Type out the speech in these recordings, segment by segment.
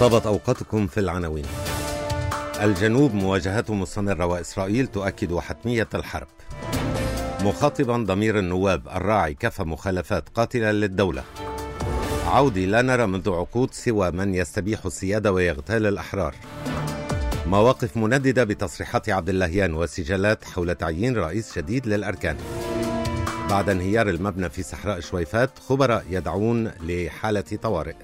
طابت أوقاتكم في العناوين. الجنوب مواجهته مستمرة وإسرائيل تؤكد حتمية الحرب. مخاطبا ضمير النواب الراعي كفى مخالفات قاتلة للدولة. عودي لا نرى منذ عقود سوى من يستبيح السيادة ويغتال الأحرار. مواقف منددة بتصريحات عبد اللهيان وسجالات حول تعيين رئيس جديد للأركان. بعد انهيار المبنى في صحراء شويفات خبراء يدعون لحالة طوارئ.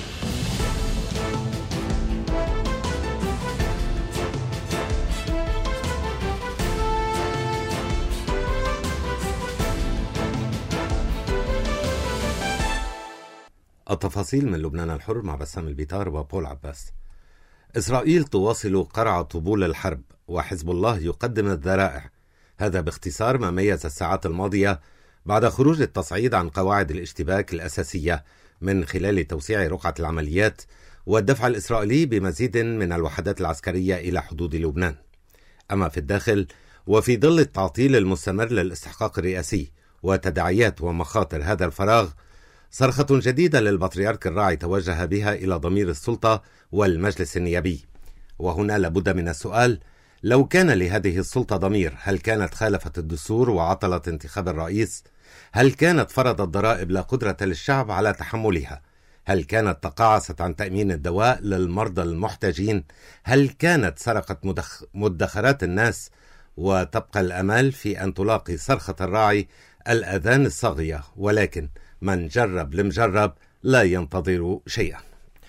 التفاصيل من لبنان الحر مع بسام البيطار وبول عباس. إسرائيل تواصل قرع طبول الحرب وحزب الله يقدم الذرائع. هذا باختصار ما ميز الساعات الماضية بعد خروج التصعيد عن قواعد الاشتباك الأساسية من خلال توسيع رقعة العمليات والدفع الإسرائيلي بمزيد من الوحدات العسكرية إلى حدود لبنان. أما في الداخل وفي ظل التعطيل المستمر للاستحقاق الرئاسي وتداعيات ومخاطر هذا الفراغ، صرخة جديدة للبطريرك الراعي توجه بها إلى ضمير السلطة والمجلس النيابي. وهنا لابد من السؤال: لو كان لهذه السلطة ضمير، هل كانت خالفت الدستور وعطلت انتخاب الرئيس؟ هل كانت فرضت ضرائب لا قدرة للشعب على تحملها؟ هل كانت تقاعست عن تأمين الدواء للمرضى المحتاجين؟ هل كانت سرقت مدخرات الناس؟ وتبقى الأمال في أن تلاقي صرخة الراعي الأذان الصاغية، ولكن من جرب لمجرب لا ينتظر شيئا.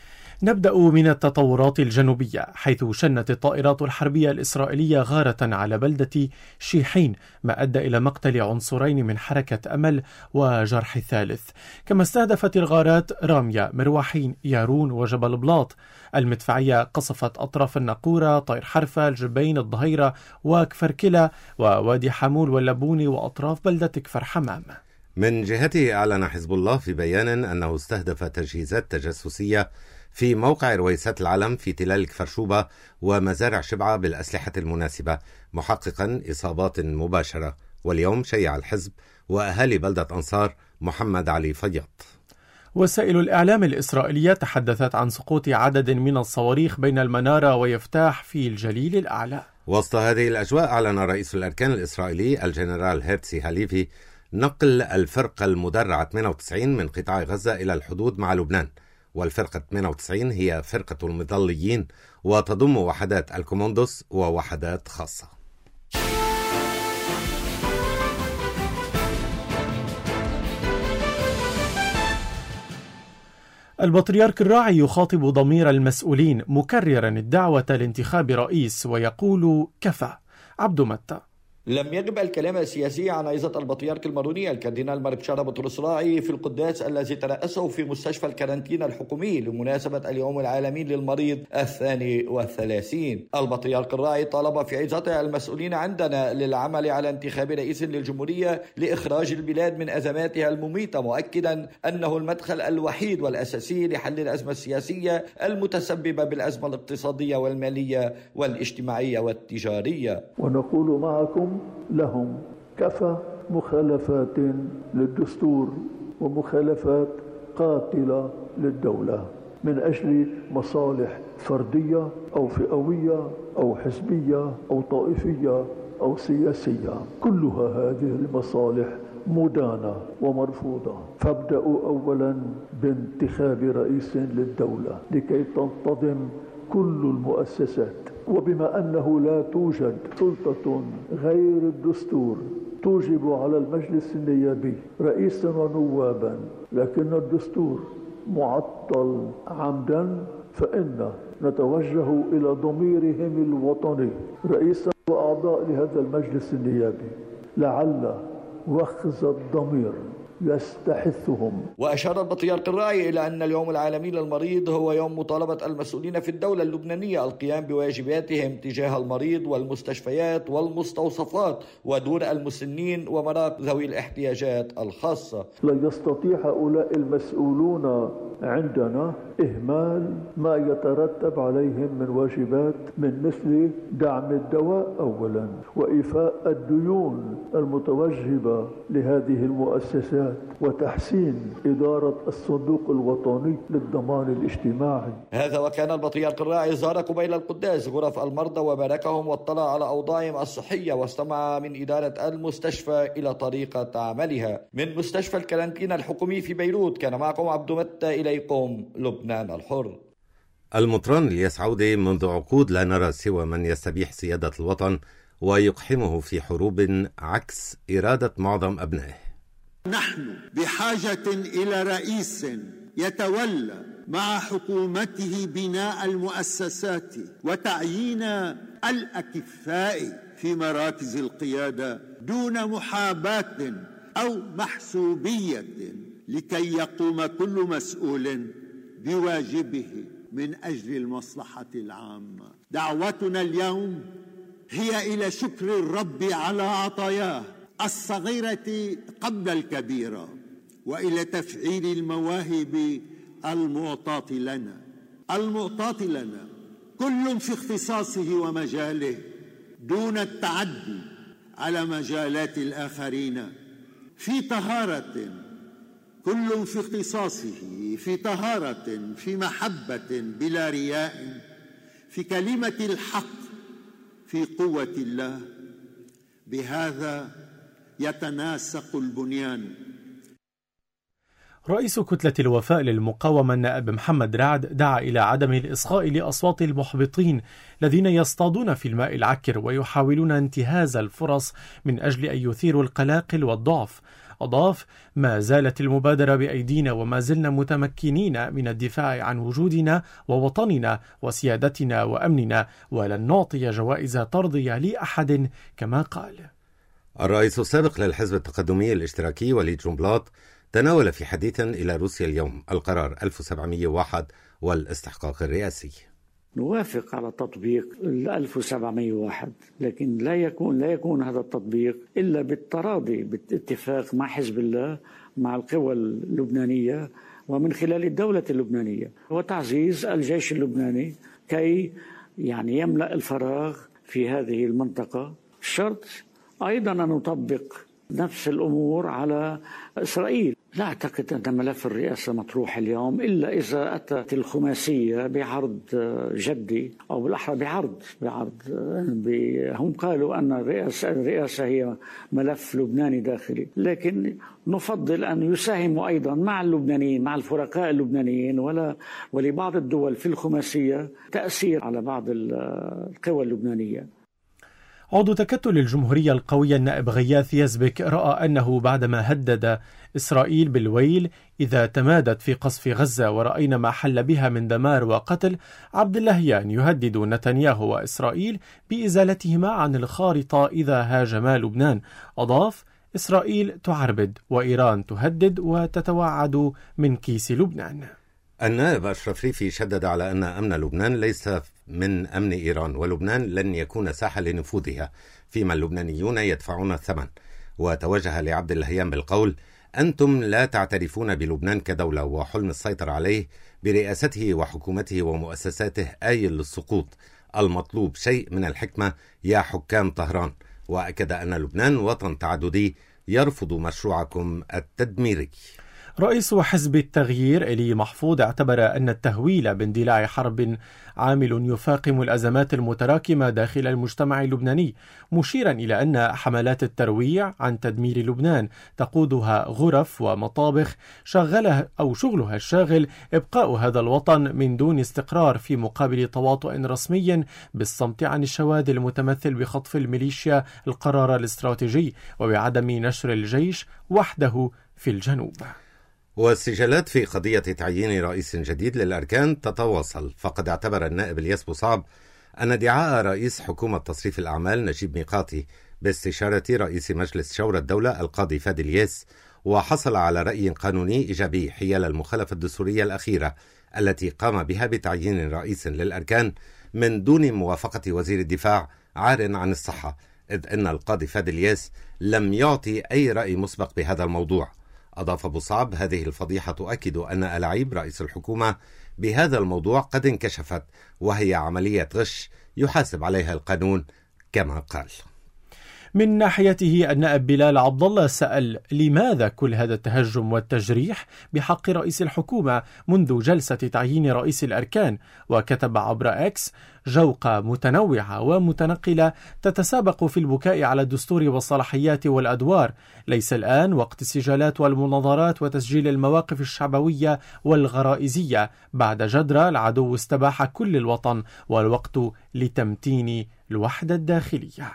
نبدأ من التطورات الجنوبية، حيث شنت الطائرات الحربية الإسرائيلية غارة على بلدة شيحين، ما أدى إلى مقتل عنصرين من حركة أمل وجرح ثالث. كما استهدفت الغارات رامية، مروحين، يارون وجبل بلاط. المدفعية قصفت أطراف النقورة، طير حرفة، الجبين، الظهيرة وكفركلة ووادي حمول واللبوني وأطراف بلدة كفر حمام. من جهته أعلن حزب الله في بيان أنه استهدف تجهيزات تجسسية في موقع رويسات العلم في تلال كفرشوبة ومزارع شبعة بالأسلحة المناسبة، محققا إصابات مباشرة. واليوم شيع الحزب وأهالي بلدة أنصار محمد علي فياض. وسائل الإعلام الإسرائيلية تحدثت عن سقوط عدد من الصواريخ بين المنارة ويفتاح في الجليل الأعلى. وسط هذه الأجواء أعلن رئيس الأركان الإسرائيلي الجنرال هيرتسي هاليفي نقل الفرقة المدرعة 98 من قطاع غزة إلى الحدود مع لبنان. والفرقة 98 هي فرقة المظليين وتضم وحدات الكوموندوس ووحدات خاصة. البطريرك الراعي يخاطب ضمير المسؤولين مكررا الدعوة لانتخاب رئيس ويقول كفى. عبد متى. لم يغب الكلام السياسي عن عظة البطريرك الماروني الكاردينال مارك شارا بطرس راعي في القداس الذي ترأسه في مستشفى الكارنتينا الحكومي لمناسبة اليوم العالمي للمريض 32. البطريرك الراعي طالب في عظته المسؤولين عندنا للعمل على انتخاب رئيس للجمهورية لإخراج البلاد من أزماتها المميتة، مؤكدا أنه المدخل الوحيد والأساسي لحل الأزمة السياسية المتسببة بالأزمة الاقتصادية والمالية والاجتماعية والتجارية. ونقول معكم لهم كفى مخالفات للدستور ومخالفات قاتلة للدولة من أجل مصالح فردية أو فئوية أو حزبية أو طائفية أو سياسية. كلها هذه المصالح مدانة ومرفوضة. فابدأوا أولا بانتخاب رئيس للدولة لكي تنتظم كل المؤسسات. وبما أنه لا توجد سلطة غير الدستور توجب على المجلس النيابي رئيسا ونوابا، لكن الدستور معطل عمدا، فإن نتوجه إلى ضميرهم الوطني رئيسا وأعضاء لهذا المجلس النيابي لعل وخز الضمير يستحثهم. وأشار البطريرك الراعي إلى أن اليوم العالمي للمريض هو يوم مطالبة المسؤولين في الدولة اللبنانية القيام بواجباتهم تجاه المريض والمستشفيات والمستوصفات ودور المسنين ومرافق ذوي الاحتياجات الخاصة. لا يستطيع هؤلاء المسؤولون عندنا إهمال ما يترتب عليهم من واجبات من مثل دعم الدواء أولا، وإيفاء الديون المتوجبة لهذه المؤسسات، وتحسين إدارة الصندوق الوطني للضمان الاجتماعي. هذا وكان البطريرك الراعي زار قبيل القداس غرف المرضى وباركهم واطلع على أوضاعهم الصحية، واستمع من إدارة المستشفى إلى طريقة عملها. من مستشفى الكرنتين الحكومي في بيروت كان معكم عبد متى، إليكم لبنان الحر. المطران الياس عودة: منذ عقود لا نرى سوى من يستبيح سيادة الوطن ويقحمه في حروب عكس إرادة معظم أبنائه. نحن بحاجة إلى رئيس يتولى مع حكومته بناء المؤسسات وتعيين الأكفاء في مراكز القيادة دون محاباة أو محسوبية، لكي يقوم كل مسؤول بواجبه من أجل المصلحة العامة. دعوتنا اليوم هي إلى شكر الرب على عطاياه الصغيرة قبل الكبيرة، وإلى تفعيل المواهب المعطاة لنا كل في اختصاصه ومجاله دون التعدي على مجالات الآخرين، في طهارة، كل في اختصاصه، في طهارة، في محبة بلا رياء، في كلمة الحق، في قوة الله. بهذا يتناسق البنيان. رئيس كتلة الوفاء للمقاومة النائب محمد رعد دعا إلى عدم الإصغاء لأصوات المحبطين الذين يصطادون في الماء العكر ويحاولون انتهاز الفرص من أجل أن يثيروا القلاقل والضعف. أضاف: ما زالت المبادرة بأيدينا وما زلنا متمكنين من الدفاع عن وجودنا ووطننا وسيادتنا وأمننا، ولن نعطي جوائز ترضية لأحد كما قال. الرئيس السابق للحزب التقدمي الاشتراكي وليد جنبلاط تناول في حديث إلى روسيا اليوم القرار 1701 والاستحقاق الرئاسي. نوافق على تطبيق 1701، لكن لا يكون هذا التطبيق إلا بالتراضي بالاتفاق مع حزب الله، مع القوى اللبنانية، ومن خلال الدولة اللبنانية، وتعزيز الجيش اللبناني كي يملأ الفراغ في هذه المنطقة. الشرط أيضا أن نطبق نفس الأمور على إسرائيل. لا أعتقد أن ملف الرئاسة مطروح اليوم إلا إذا أتت الخماسية بعرض جدي، أو بالأحرى بعرض هم قالوا أن الرئاسة هي ملف لبناني داخلي، لكن نفضل أن يساهموا أيضا مع اللبنانيين، مع الفرقاء اللبنانيين، ولبعض الدول في الخماسية تأثير على بعض القوى اللبنانية. عضو تكتل الجمهورية القوية النائب غياث يزبك رأى أنه بعدما هدد إسرائيل بالويل إذا تمادت في قصف غزة ورأينا ما حل بها من دمار وقتل، عبد اللهيان يهدد نتنياهو وإسرائيل بإزالتهما عن الخارطة إذا هاجما لبنان. أضاف: إسرائيل تعربد وإيران تهدد وتتوعد من كيس لبنان. النائب أشرف ريفي شدد على أن أمن لبنان ليس من أمن إيران، ولبنان لن يكون ساحة لنفوذها، فيما اللبنانيون يدفعون الثمن. وتوجه لعبد اللهيان بالقول: أنتم لا تعترفون بلبنان كدولة، وحلم السيطرة عليه برئاسته وحكومته ومؤسساته آيل للسقوط. المطلوب شيء من الحكمة يا حكام طهران. وأكد أن لبنان وطن تعددي يرفض مشروعكم التدميري. رئيس حزب التغيير إلي محفوظ اعتبر أن التهويل باندلاع حرب عامل يفاقم الأزمات المتراكمة داخل المجتمع اللبناني، مشيرا إلى أن حملات الترويع عن تدمير لبنان تقودها غرف ومطابخ شغلها الشاغل إبقاء هذا الوطن من دون استقرار، في مقابل تواطؤ رسمي بالصمت عن الشواذ المتمثل بخطف الميليشيا القرار الاستراتيجي وبعدم نشر الجيش وحده في الجنوب. والسجالات في قضية تعيين رئيس جديد للأركان تتواصل، فقد اعتبر النائب الياس بوصعب أن ادعاء رئيس حكومة تصريف الأعمال نجيب ميقاتي باستشارة رئيس مجلس شورى الدولة القاضي فادي الياس وحصل على رأي قانوني إيجابي حيال المخالفة الدستورية الأخيرة التي قام بها بتعيين رئيس للأركان من دون موافقة وزير الدفاع عار عن الصحة، إذ أن القاضي فادي الياس لم يعطي أي رأي مسبق بهذا الموضوع. أضاف أبو صعب: هذه الفضيحة تؤكد أن ألاعيب رئيس الحكومة بهذا الموضوع قد انكشفت، وهي عملية غش يحاسب عليها القانون كما قال. من ناحيته النائب بلال عبد الله سأل: لماذا كل هذا التهجم والتجريح بحق رئيس الحكومة منذ جلسة تعيين رئيس الأركان؟ وكتب عبر إكس: جوقة متنوعة ومتنقلة تتسابق في البكاء على الدستور والصلاحيات والأدوار. ليس الآن وقت السجالات والمناظرات وتسجيل المواقف الشعبوية والغرائزية. بعد جدرة العدو استباح كل الوطن، والوقت لتمتين الوحدة الداخلية.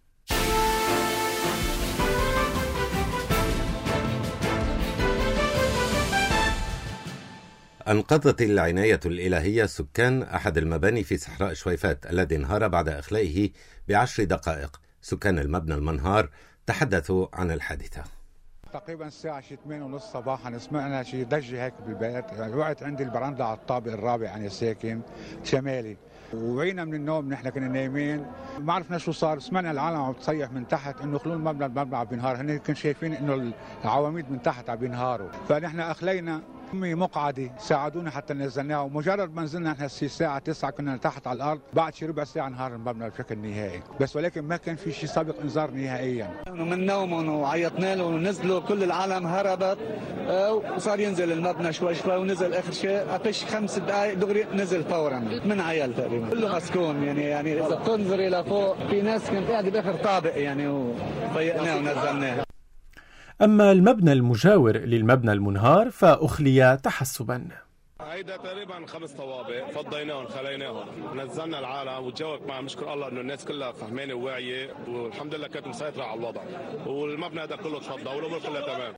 أنقذت العناية الإلهية سكان أحد المباني في صحراء شويفات الذي انهار بعد إخلائه ب10 دقائق. سكان المبنى المنهار تحدثوا عن الحادثة. تقريبا الساعة 8:30 صباحا سمعنا شيء ضجة هيك بالبيت. وقعت عندي البرندة على الطابق الرابع عن الساكن شمالي، وعينا من النوم، نحن كنا نايمين ما عرفنا شو صار. سمعنا العالم عم تصيح من تحت انه خلون المبنى عم بينهار. هن كانوا شايفين انه العواميد من تحت عم بينهاروا، فنحن اخلينا امي مقعدة ساعدونا حتى نزلناها. ومجرد ما نزلنا نحن الساعة 9 كنا تحت على الارض. بعد شي ربع ساعة انهار المبنى بشكل نهائي، بس ولكن ما كان في شيء سابق انذار نهائيا. من نومهم وعيطنا له ونزلوا، كل العالم هربت وصار ينزل المبنى شوي شوي، ونزل اخر شيء اقش 5 دقائق دغري نزل فورا من عيال تقريبا كله مسكون. يعني اذا بتنظري لفوق في ناس كانت قاعده باخر طابق يعني، وفيقناه ونزلناه. أما المبنى المجاور للمبنى المنهار فأخلي تحسبا. هيدا تقريبا 5 طوابق فضيناهم خليناهم، نزلنا العالم وتجاوب مع مشكور الله انه الناس كلها فهمانه وواعيه، والحمد لله كانت مسيطره على الوضع، والمبنى هذا كله تفضى والامور كلها تمام.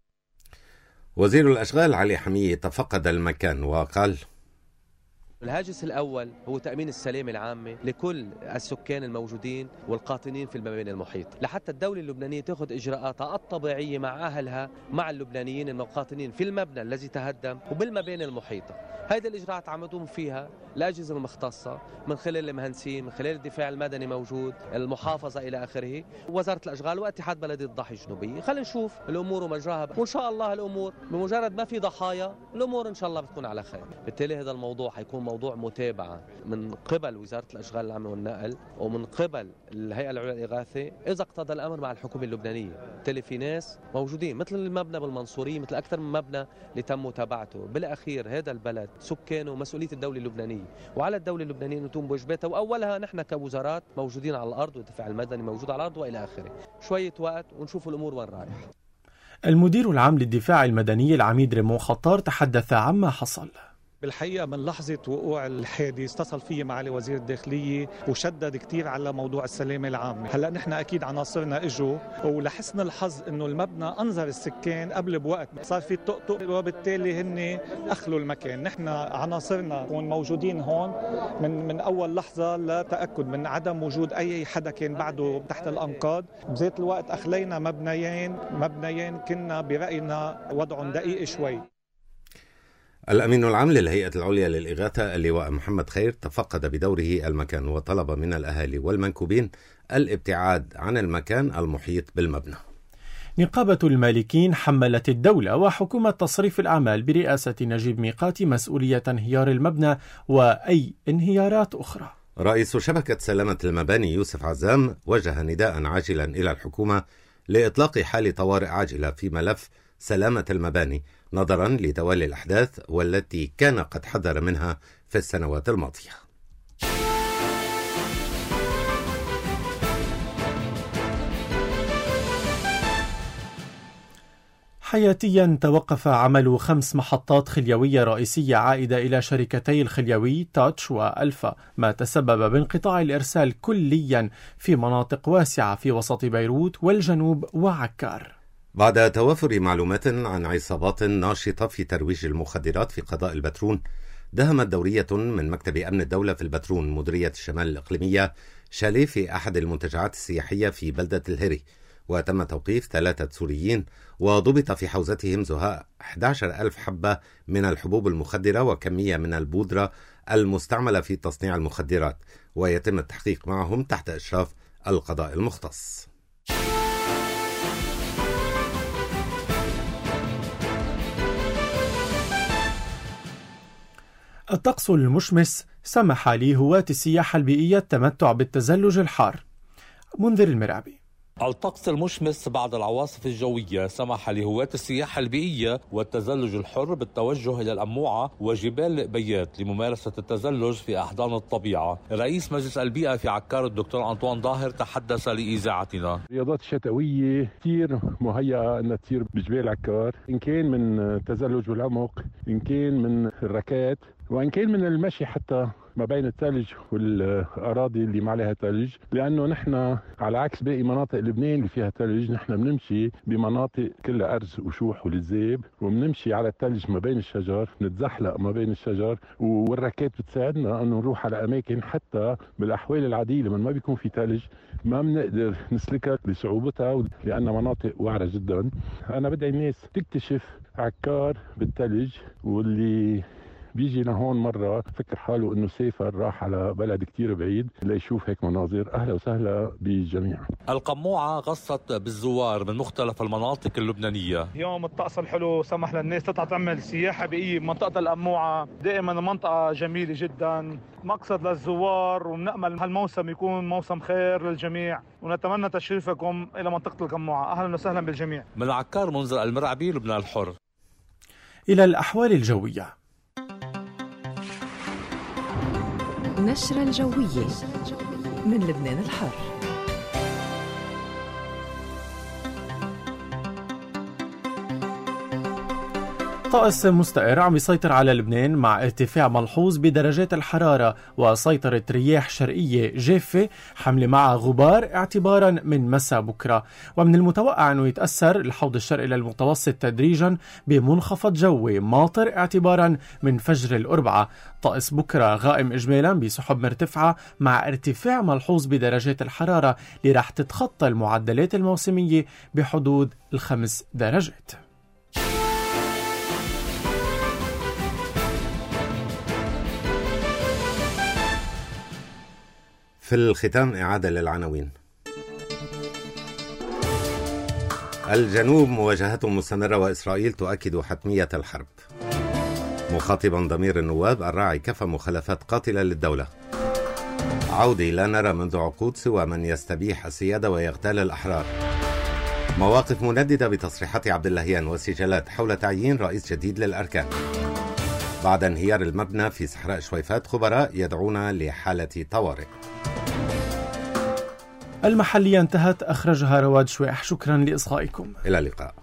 وزير الأشغال علي حمية تفقد المكان وقال: الهاجس الأول هو تأمين السلامة العامة لكل السكان الموجودين والقاطنين في المباني المحيط، لحتى الدولة اللبنانية تأخذ إجراءاتها الطبيعية مع أهلها، مع اللبنانيين المقاطنين في المبنى الذي تهدم وبالمباني المحيطة. هذه الإجراءات عم تقوم فيها الأجهزة المختصة من خلال المهندسين، من خلال الدفاع المدني موجود، المحافظة إلى آخره، وزارة الأشغال واتحاد بلدية الضاحية الجنوبية. خلينا نشوف الأمور ومجراها، وإن شاء الله الأمور بمجرد ما في ضحايا الأمور إن شاء الله بتكون على خير. بالتالي هذا الموضوع حيكون موضوع متابعة من قبل وزارة الأشغال العامة والنقل ومن قبل الهيئة العليا للإغاثة إذا اقتضى الأمر مع الحكومة اللبنانية. بالتالي في ناس موجودين مثل المبنى بالمنصورية، مثل أكثر من مبنى اللي تم متابعته. بالأخير هذا البلد سكانه مسؤولية الدولة اللبنانية، وعلى الدولة اللبنانية أن تقوم بواجباتها، وأولها نحن كوزارات موجودين على الأرض والدفاع المدني موجود على الأرض وإلى آخره. شوية وقت ونشوف الأمور وين رايح. المدير العام للدفاع المدني العميد ريمون خطار تحدث عما حصل. بالحقيقة من لحظة وقوع الحادث اتصل فيه معالي وزير الداخلية وشدد كتير على موضوع السلامة العامة. هلأ نحن أكيد عناصرنا إجوا، ولحسن الحظ إنه المبنى أنظر السكان قبل بوقت، صار في طقطق وبالتالي هن أخلوا المكان. نحن عناصرنا كون موجودين هون من أول لحظة لتأكد من عدم وجود أي حدا كان بعده تحت الأنقاض. بذات الوقت أخلينا مبنيين كنا برأينا وضعهم دقيق شوي. الأمين العام للهيئة العليا للإغاثة اللواء محمد خير تفقد بدوره المكان وطلب من الأهالي والمنكوبين الابتعاد عن المكان المحيط بالمبنى. نقابة المالكين حملت الدولة وحكومة تصريف الأعمال برئاسة نجيب ميقاتي مسؤولية انهيار المبنى وأي انهيارات أخرى. رئيس شبكة سلامة المباني يوسف عزام وجه نداء عاجلا إلى الحكومة لإطلاق حال طوارئ عاجلة في ملف سلامة المباني نظرا لتوالي الأحداث والتي كان قد حذر منها في السنوات الماضية. حياتيا توقف عمل 5 محطات خليوية رئيسية عائدة إلى شركتي الخليوي تاتش وألفا، ما تسبب بانقطاع الإرسال كليا في مناطق واسعة في وسط بيروت والجنوب وعكار. بعد توافر معلومات عن عصابات ناشطة في ترويج المخدرات في قضاء البترون، دهمت دورية من مكتب أمن الدولة في البترون مديرية الشمال الإقليمية شاليه في أحد المنتجعات السياحية في بلدة الهري، وتم توقيف 3 سوريين وضبط في حوزتهم زهاء 11,000 حبة من الحبوب المخدرة وكمية من البودرة المستعملة في تصنيع المخدرات، ويتم التحقيق معهم تحت إشراف القضاء المختص. الطقس المشمس سمح لهواة السياحة البيئية التمتع بالتزلج الحار. منذر المرعبي. الطقس المشمس بعد العواصف الجوية سمح لهواة السياحة البيئية والتزلج الحر بالتوجه إلى الأموعة وجبال بيات لممارسة التزلج في أحضان الطبيعة. رئيس مجلس البيئة في عكار الدكتور أنطوان ظاهر تحدث لإذاعتنا. الرياضات الشتوية كثير مهيئة أنها تصير بجبال عكار، إن كان من تزلج بالعمق، إن كان من الركات، وإن كان من المشي حتى ما بين الثلج والأراضي اللي ما عليها ثلج، لأنه نحن على عكس باقي مناطق لبنان اللي فيها ثلج، نحن بنمشي بمناطق كلها أرز وشوح ولزيب، وبنمشي على الثلج ما بين الشجر، نتزحلق ما بين الشجر، والركات بتساعدنا أنه نروح على أماكن حتى بالأحوال العادية لما ما بيكون في ثلج ما بنقدر نسلكها لصعوبتها لأنها مناطق وعرة جدا. أنا بدي الناس تكتشف عكار بالثلج، واللي بيجي لهون مرة فكر حاله انه سافر راح على بلد كتير بعيد ليشوف هيك مناظر. اهلا وسهلا بالجميع. القموعة غصت بالزوار من مختلف المناطق اللبنانية. اليوم الطقس الحلو سمح للناس تطلع تعمل سياحة بيئية بمنطقة القموعة، دائما المنطقة جميلة جدا، مقصد للزوار، ونأمل هالموسم يكون موسم خير للجميع، ونتمنى تشريفكم الى منطقة القموعة. اهلا وسهلا بالجميع. من عكار منذر المرعبي، لبنان الحر. الى الاحوال الجوية. نشرة الجوية من لبنان الحر. طقس مستقر عم يسيطر على لبنان مع ارتفاع ملحوظ بدرجات الحرارة وسيطرة رياح شرقية جافة حملة مع غبار اعتبارا من مساء بكرة. ومن المتوقع أنه يتأثر الحوض الشرقي للمتوسط تدريجا بمنخفض جوي ماطر اعتبارا من فجر الأربعاء. طقس بكرة غائم إجمالا بسحب مرتفعة مع ارتفاع ملحوظ بدرجات الحرارة اللي راح تتخطى المعدلات الموسمية بحدود 5 درجات. في الختام إعادة للعناوين. الجنوب مواجهة مستمرة وإسرائيل تؤكد حتمية الحرب. مخاطبا ضمير النواب الراعي كفى مخالفات قاتلة للدولة. عودي لا نرى منذ عقود سوى من يستبيح السيادة ويغتال الأحرار. مواقف منددة بتصريحات عبد اللهيان وسجالات حول تعيين رئيس جديد للأركان. بعد انهيار المبنى في صحراء شويفات خبراء يدعون لحالة طوارئ. المحلية انتهت، أخرجها رواد شويح. شكرا لإصغائكم. إلى اللقاء.